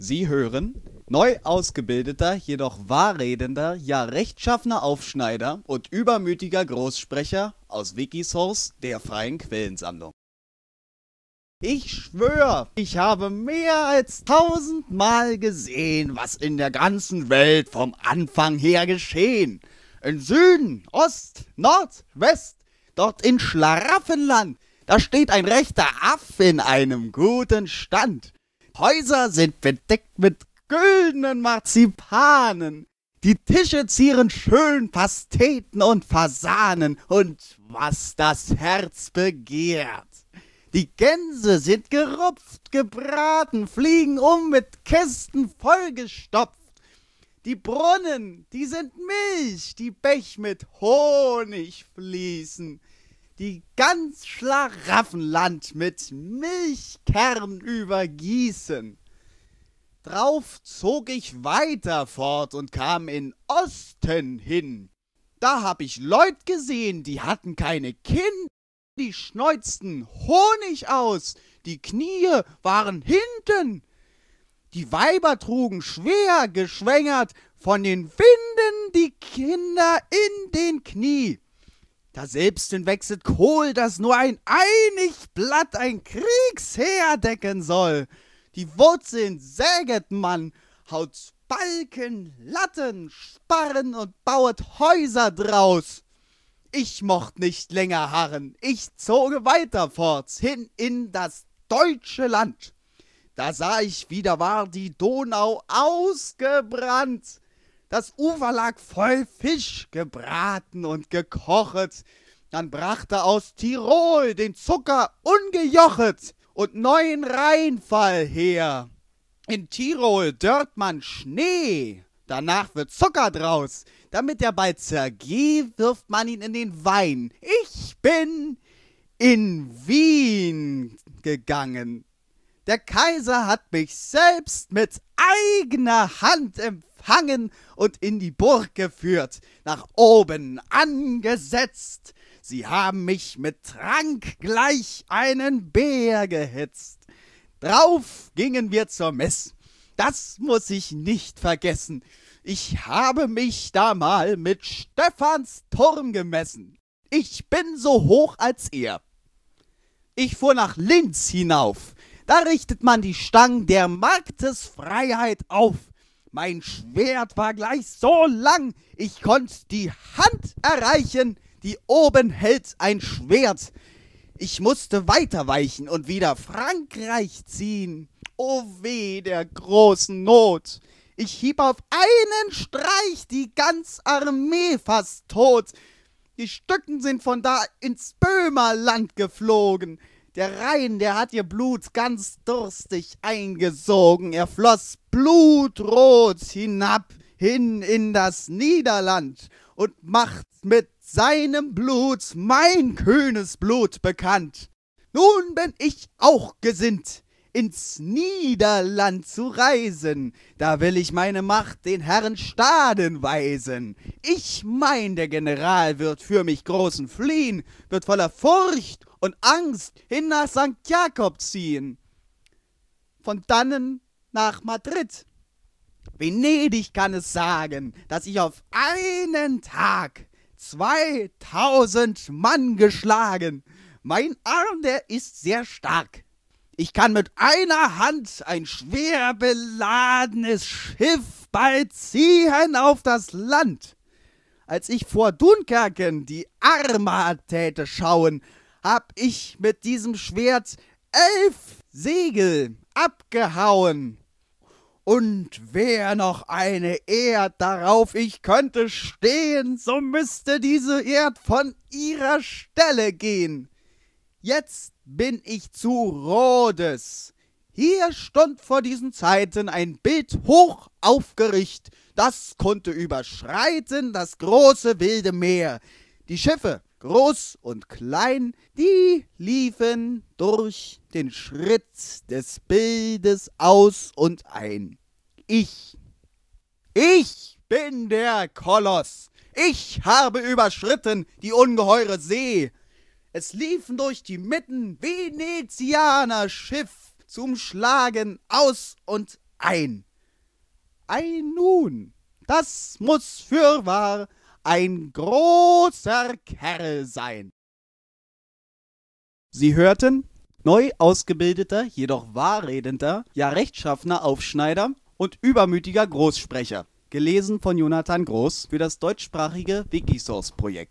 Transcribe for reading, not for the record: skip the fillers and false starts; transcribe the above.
Sie hören neu ausgebildeter, jedoch wahrredender, ja rechtschaffener Aufschneider und übermütiger Großsprecher aus Wikisource, der freien Quellensammlung. Ich schwör, ich habe mehr als 1000-mal gesehen, was in der ganzen Welt vom Anfang her geschehen. In Süden, Ost, Nord, West, dort in Schlaraffenland, da steht ein rechter Aff in einem guten Stand. Häuser sind bedeckt mit güldenen Marzipanen. Die Tische zieren schön Pasteten und Fasanen und was das Herz begehrt. Die Gänse sind gerupft, gebraten, fliegen mit Kisten vollgestopft. Die Brunnen, die sind Milch, die Bech mit Honig fließen. Die ganz Schlaraffenland mit Milchkern übergießen. Drauf zog ich weiter fort und kam in Osten hin. Da hab ich Leut gesehen, die hatten keine Kinn, die schneuzten Honig aus, die Knie waren hinten. Die Weiber trugen schwer geschwängert von den Winden die Kinder in den Knie. Da selbst hinwechselt Kohl, das nur ein Einigblatt ein Kriegsheer decken soll. Die Wurzeln säget man, haut Balken, Latten, Sparren und bauet Häuser draus. Ich mocht nicht länger harren, ich zoge weiter fort, hin in das deutsche Land. Da sah ich, wie da war die Donau ausgebrannt. Das Ufer lag voll Fisch, gebraten und gekochet. Dann brachte aus Tirol den Zucker ungejochet und neuen Rheinfall her. In Tirol dörrt man Schnee, danach wird Zucker draus. Damit er bald zergeh, wirft man ihn in den Wein. Ich bin in Wien gegangen. Der Kaiser hat mich selbst mit eigener Hand empfangen und in die Burg geführt, nach oben angesetzt. Sie haben mich mit Trank gleich einen Bär gehetzt. Drauf gingen wir zur Mess. Das muss ich nicht vergessen. Ich habe mich da mal mit Stephans Turm gemessen. Ich bin so hoch als er. Ich fuhr nach Linz hinauf. Da richtet man die Stangen der Marktesfreiheit auf. Mein Schwert war gleich so lang, ich konnt die Hand erreichen, die oben hält ein Schwert. Ich musste weiterweichen und wieder Frankreich ziehen. O weh der großen Not. Ich hieb auf einen Streich die ganz Armee fast tot. Die Stücken sind von da ins Böhmerland geflogen. Der Rhein, der hat ihr Blut ganz durstig eingesogen. Er floss blutrot hinab, hin in das Niederland und macht mit seinem Blut mein kühnes Blut bekannt. Nun bin ich auch gesinnt, ins Niederland zu reisen. Da will ich meine Macht den Herren Staden weisen. Ich mein, der General wird für mich großen fliehen, wird voller Furcht und Angst hin nach St. Jakob ziehen. Von dannen nach Madrid. Venedig kann es sagen, dass ich auf einen Tag 2000 Mann geschlagen. Mein Arm, der ist sehr stark. Ich kann mit einer Hand ein schwer beladenes Schiff bald ziehen auf das Land. Als ich vor Dunkerken die Armut täte schauen, hab ich mit diesem Schwert 11 Segel abgehauen. Und wär noch eine Erd darauf ich könnte stehen, so müsste diese Erd von ihrer Stelle gehen. Jetzt bin ich zu Rhodes. Hier stund vor diesen Zeiten ein Bild hoch aufgericht, das konnte überschreiten das große wilde Meer. Die Schiffe, groß und klein, die liefen durch den Schritt des Bildes aus und ein. Ich bin der Koloss. Ich habe überschritten die ungeheure See. Es liefen durch die Mitten Venezianer Schiff zum Schlagen aus und Ein nun, das muß fürwahr ein großer Kerl sein. Sie hörten neu ausgebildeter, jedoch wahrredender, ja rechtschaffener Aufschneider und übermütiger Großsprecher. Gelesen von Jonathan Groß für das deutschsprachige Wikisource-Projekt.